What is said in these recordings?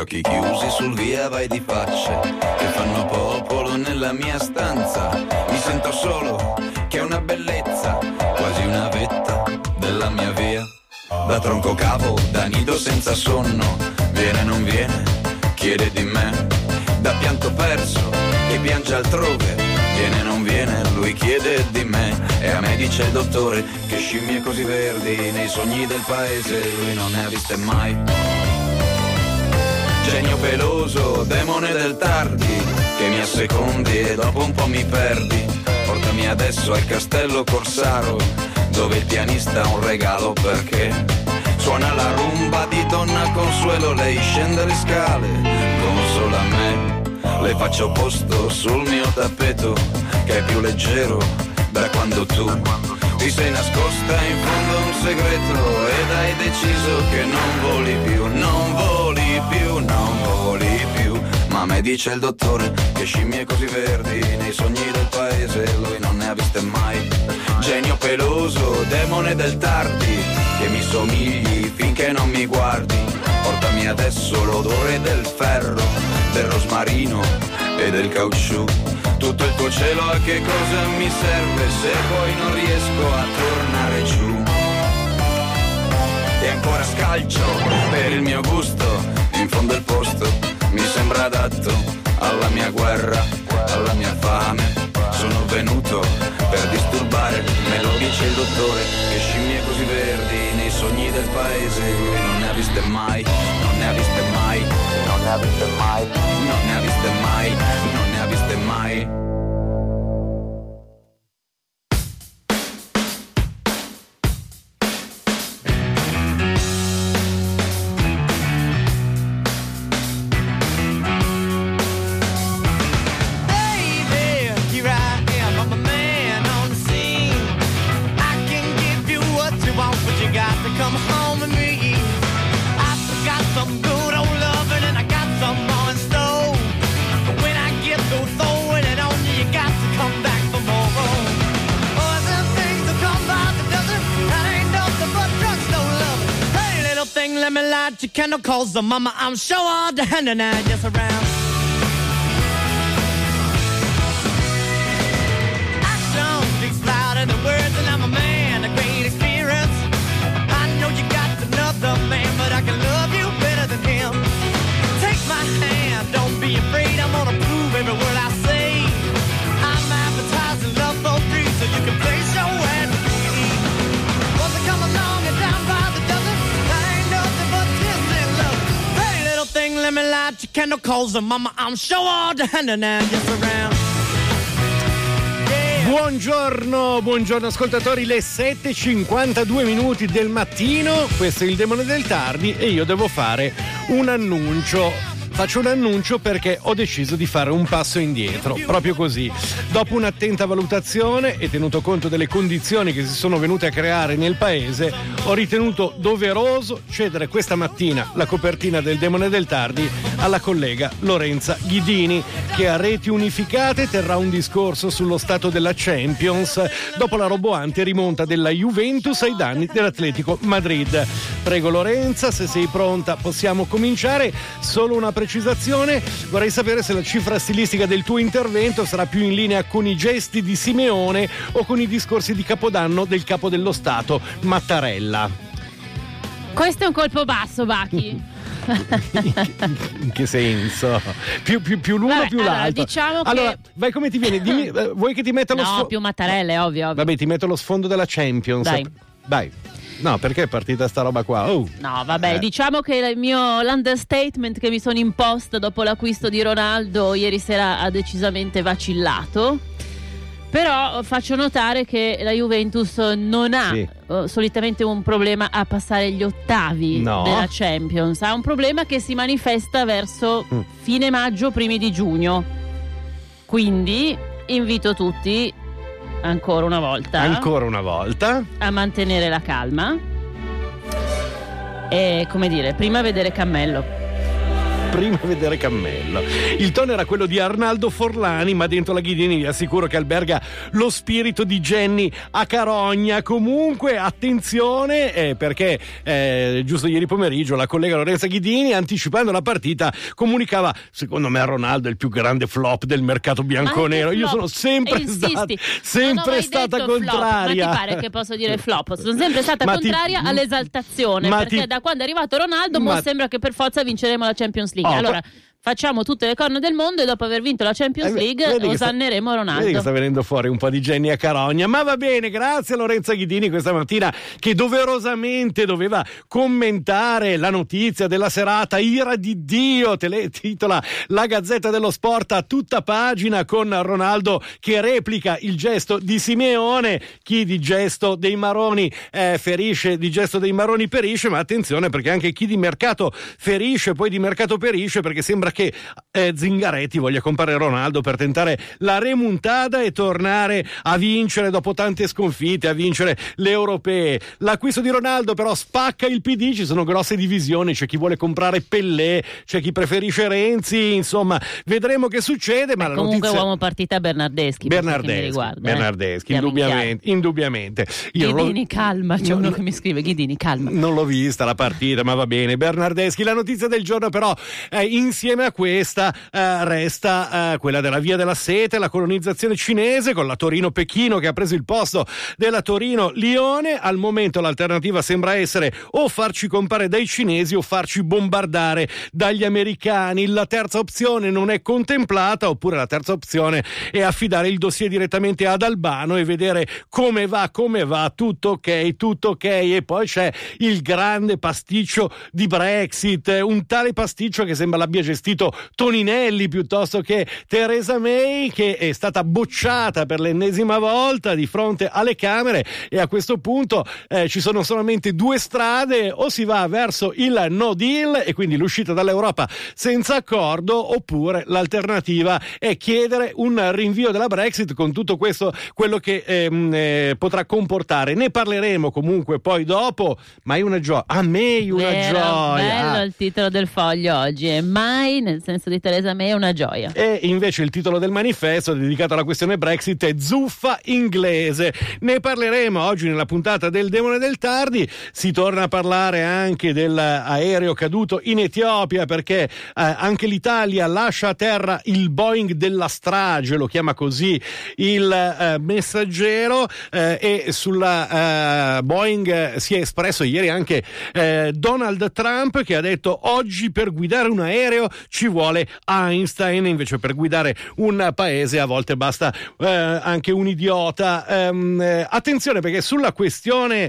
occhi chiusi sul via vai di facce che fanno popolo nella mia stanza. Mi sento solo, che è una bellezza, quasi una vetta della mia via. Da tronco cavo, da nido senza sonno, viene non viene, chiede di me. Da pianto perso, che piange altrove, viene non viene, lui chiede di me. E a me dice il dottore che scimmie così verdi nei sogni del paese lui non ne ha viste mai. Genio peloso, demone del tardi, che mi assecondi e dopo un po' mi perdi. Portami adesso al castello Corsaro, dove il pianista ha un regalo perché suona la rumba di Donna Consuelo. Lei scende le scale, consola me, le faccio posto sul mio tappeto che è più leggero da quando tu ti sei nascosta in fondo a un segreto ed hai deciso che non voli più, non voli più, non voli più. Ma a me dice il dottore che scimmie così verdi nei sogni del paese lui non ne ha viste mai. Genio peloso, demone del tardi, che mi somigli finché non mi guardi. Portami adesso l'odore del ferro, del rosmarino e del caucciù. Tutto il tuo cielo a che cosa mi serve se poi non riesco a tornare giù. E ancora scalcio per il mio gusto, in fondo il posto mi sembra adatto alla mia guerra, alla mia fame. Sono venuto per disturbare, me lo dice il dottore, che scimmie così verdi nei sogni del paese lui non ne ha viste mai, non ne ha viste mai, non ne ha viste mai, non ne ha viste mai, non ne ha viste mai. Let me light your candle, cause the mama I'm sure all the hand and I just around. Action speaks louder than words and I'm a man, a great experience. I know you got another man, but I can love you better than him. Take my hand, don't be afraid, I'm gonna prove every word I say. I'm advertising love for free, so you can place your ad for me. Once I come along and down by the dozen, let me light your candle, cause the mama I'm sure all the hand and I'm just around. Buongiorno ascoltatori, le 7:52 minuti del mattino, questo è il Demone del Tardi e io devo fare un annuncio. Faccio un annuncio perché ho deciso di fare un passo indietro, proprio così. Dopo un'attenta valutazione e tenuto conto delle condizioni che si sono venute a creare nel paese, ho ritenuto doveroso cedere questa mattina la copertina del Demone del Tardi alla collega Lorenza Ghidini, che a Reti Unificate terrà un discorso sullo stato della Champions dopo la roboante rimonta della Juventus ai danni dell'Atletico Madrid. Prego Lorenza, se sei pronta possiamo cominciare. Solo una precisazione, vorrei sapere se la cifra stilistica del tuo intervento sarà più in linea con i gesti di Simeone o con i discorsi di Capodanno del capo dello Stato, Mattarella. Questo è un colpo basso, Bachi. In che senso? Più l'uno. Vabbè, più l'altro. Diciamo allora, che... vai come ti viene? Dimmi, vuoi che ti metta lo sfondo? No, più Mattarella, è ovvio. Vabbè, ti metto lo sfondo della Champions. Dai. No, perché è partita sta roba qua? No, vabbè, diciamo che l'understatement che mi sono imposta dopo l'acquisto di Ronaldo ieri sera ha decisamente vacillato. Però faccio notare che la Juventus non ha solitamente un problema a passare gli ottavi della Champions. Ha un problema che si manifesta verso fine maggio, primi di giugno. Quindi invito tutti ancora una volta a mantenere la calma e, come dire, prima vedere Cammello. prima a vedere cammello. Il tono era quello di Arnaldo Forlani, ma dentro la Ghidini vi assicuro che alberga lo spirito di Jenny a Carogna. Comunque attenzione, perché giusto ieri pomeriggio la collega Lorenza Ghidini, anticipando la partita, comunicava: secondo me Ronaldo è il più grande flop del mercato bianconero. Io sono sempre stata contraria. Ma ti pare che posso dire flop? Sono sempre stata contraria all'esaltazione, perché da quando è arrivato Ronaldo sembra che per forza vinceremo la Champions League. Allora facciamo tutte le corna del mondo e dopo aver vinto la Champions League osanneremo Ronaldo. Vedi che sta venendo fuori un po' di Jenny a Carogna, ma va bene, grazie a Lorenza Ghidini questa mattina, che doverosamente doveva commentare la notizia della serata. Ira di Dio, titola la Gazzetta dello Sport a tutta pagina, con Ronaldo che replica il gesto di Simeone. Chi di gesto dei Maroni ferisce, di gesto dei Maroni perisce, ma attenzione, perché anche chi di mercato ferisce poi di mercato perisce, perché sembra che Zingaretti voglia comprare Ronaldo per tentare la remontada e tornare a vincere dopo tante sconfitte, a vincere le europee. L'acquisto di Ronaldo però spacca il PD, ci sono grosse divisioni, c'è chi vuole comprare Pellè, c'è chi preferisce Renzi, insomma vedremo che succede. Ma comunque uomo partita Bernardeschi, indubbiamente. Ghidini calma, c'è uno che mi scrive: Ghidini calma, non l'ho vista la partita, ma va bene. Bernardeschi. La notizia del giorno però insieme a questa resta quella della Via della Sete, la colonizzazione cinese, con la Torino-Pechino che ha preso il posto della Torino-Lione. Al momento l'alternativa sembra essere o farci comprare dai cinesi o farci bombardare dagli americani. La terza opzione non è contemplata, oppure la terza opzione è affidare il dossier direttamente ad Albano e vedere come va, tutto ok. E poi c'è il grande pasticcio di Brexit, un tale pasticcio che sembra l'abbia gestito Toninelli piuttosto che Theresa May, che è stata bocciata per l'ennesima volta di fronte alle Camere. E a questo punto ci sono solamente due strade: o si va verso il no deal e quindi l'uscita dall'Europa senza accordo, oppure l'alternativa è chiedere un rinvio della Brexit, con tutto questo quello che potrà comportare. Ne parleremo comunque poi dopo. Ma è una gioia, a me una gioia. Bello il titolo del Foglio oggi, è mai, nel senso di Theresa May, è una gioia. E invece il titolo del manifesto dedicato alla questione Brexit è zuffa inglese. Ne parleremo oggi nella puntata del Demone del Tardi. Si torna a parlare anche dell'aereo caduto in Etiopia, perché anche l'Italia lascia a terra il Boeing della strage, lo chiama così il Messaggero, e sulla Boeing si è espresso ieri anche Donald Trump, che ha detto: oggi per guidare un aereo ci vuole Einstein, invece per guidare un paese a volte basta anche un idiota. Attenzione, perché sulla questione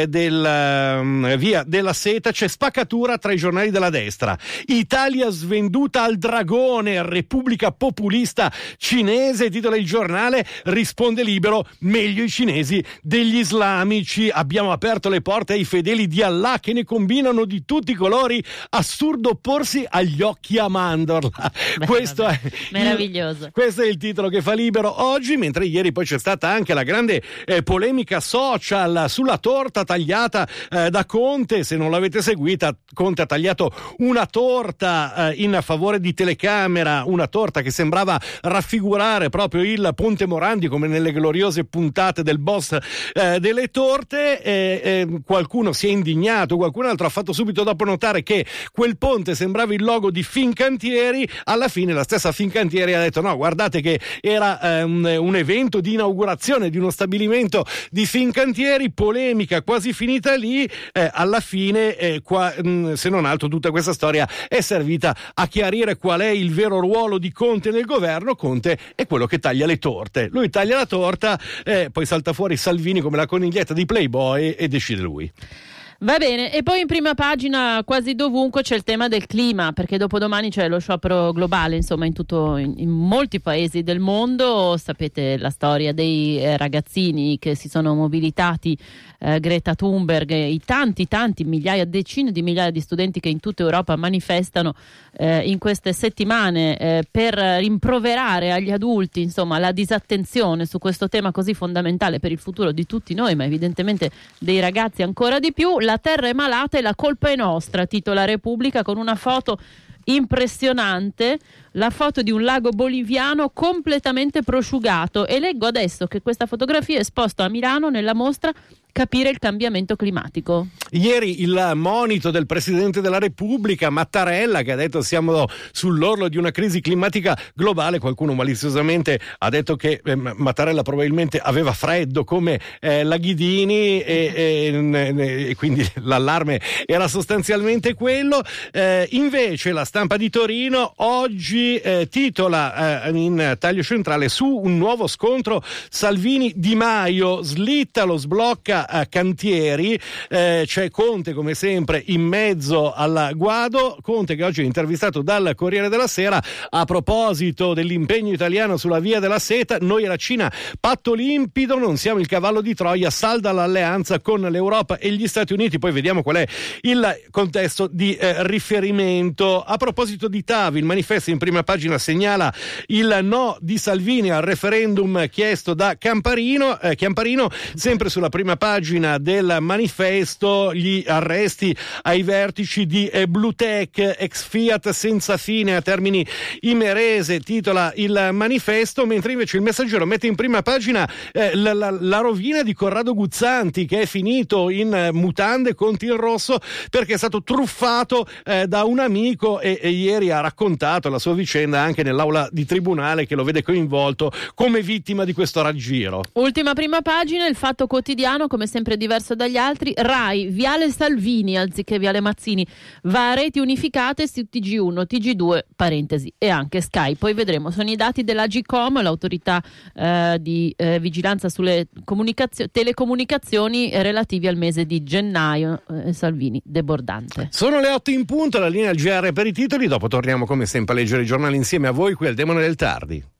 del Via della Seta c'è spaccatura tra i giornali della destra. Italia svenduta al dragone, Repubblica populista cinese, titola il giornale. Risponde Libero: meglio i cinesi degli islamici, abbiamo aperto le porte ai fedeli di Allah che ne combinano di tutti i colori, assurdo opporsi agli occhi a mandorla. Questo è meraviglioso. Questo è il titolo che fa Libero oggi, mentre ieri poi c'è stata anche la grande polemica social sulla torta tagliata da Conte. Se non l'avete seguita, Conte ha tagliato una torta in favore di telecamera, una torta che sembrava raffigurare proprio il Ponte Morandi, come nelle gloriose puntate del boss delle torte. Qualcuno si è indignato, qualcun altro ha fatto subito dopo notare che quel ponte sembrava il logo di Fincantieri. Alla fine la stessa Fincantieri ha detto: no, guardate che era un evento di inaugurazione di uno stabilimento di Fincantieri. Polemica quasi finita lì. Alla fine se non altro tutta questa storia è servita a chiarire qual è il vero ruolo di Conte nel governo. Conte è quello che taglia le torte, lui taglia la torta, poi salta fuori Salvini come la coniglietta di Playboy e decide lui. Va bene, e poi in prima pagina quasi dovunque c'è il tema del clima, perché dopodomani c'è lo sciopero globale, insomma, in molti paesi del mondo. Sapete la storia dei ragazzini che si sono mobilitati, Greta Thunberg, i tanti migliaia, decine di migliaia di studenti che in tutta Europa manifestano in queste settimane per rimproverare agli adulti, insomma, la disattenzione su questo tema così fondamentale per il futuro di tutti noi, ma evidentemente dei ragazzi ancora di più. La terra è malata e la colpa è nostra, titola Repubblica, con una foto impressionante la foto di un lago boliviano completamente prosciugato, e leggo adesso che questa fotografia è esposta a Milano nella mostra Capire il cambiamento climatico. Ieri il monito del Presidente della Repubblica Mattarella, che ha detto siamo sull'orlo di una crisi climatica globale. Qualcuno maliziosamente ha detto che Mattarella probabilmente aveva freddo come la Ghidini e quindi l'allarme era sostanzialmente quello. Invece la Stampa di Torino oggi titola in taglio centrale su un nuovo scontro Salvini-Di Maio, slitta lo sblocca cantieri, c'è Conte come sempre in mezzo al guado. Conte che oggi è intervistato dal Corriere della Sera a proposito dell'impegno italiano sulla via della seta. Noi e la Cina, patto limpido, non siamo il cavallo di Troia, salda l'alleanza con l'Europa e gli Stati Uniti. Poi vediamo qual è il contesto di riferimento. A proposito di TAV, il manifesto in prima pagina segnala il no di Salvini al referendum chiesto da Chiamparino, sempre sulla prima pagina del manifesto gli arresti ai vertici di Bluetech, ex Fiat senza fine a Termini Imerese, titola il manifesto, mentre invece il Messaggero mette in prima pagina la rovina di Corrado Guzzanti, che è finito in mutande conti in rosso perché è stato truffato da un amico e ieri ha raccontato la sua vicenda anche nell'aula di tribunale, che lo vede coinvolto come vittima di questo raggiro. Ultima prima pagina, il Fatto Quotidiano, come sempre diverso dagli altri. Rai, Viale Salvini anziché Viale Mazzini, va a reti unificate su TG1, TG2, parentesi, e anche Sky. Poi vedremo, sono i dati dell'Agcom, l'autorità di vigilanza sulle telecomunicazioni relativi al mese di gennaio. Salvini debordante. Sono le 8 in punto, la linea al GR per i titoli, dopo torniamo come sempre a leggere i giornali insieme a voi qui al Demone del Tardi.